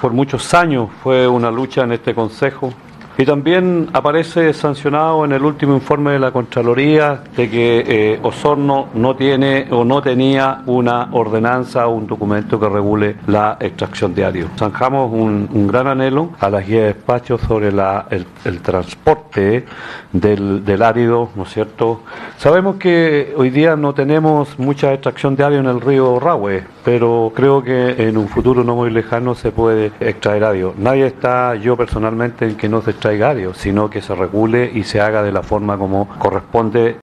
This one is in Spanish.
por muchos años fue una lucha en este Consejo. Y también aparece sancionado en el último informe de la Contraloría de que Osorno no tiene o no tenía una ordenanza o un documento que regule la extracción de árido. Zanjamos un gran anhelo a la guía de despacho sobre el transporte del árido, ¿no es cierto? Sabemos que hoy día no tenemos mucha extracción de árido en el río Rahue, pero creo que en un futuro no muy lejano se puede extraer árido. Nadie está, yo personalmente, en que no se extraiga árido, sino que se regule y se haga de la forma como corresponde.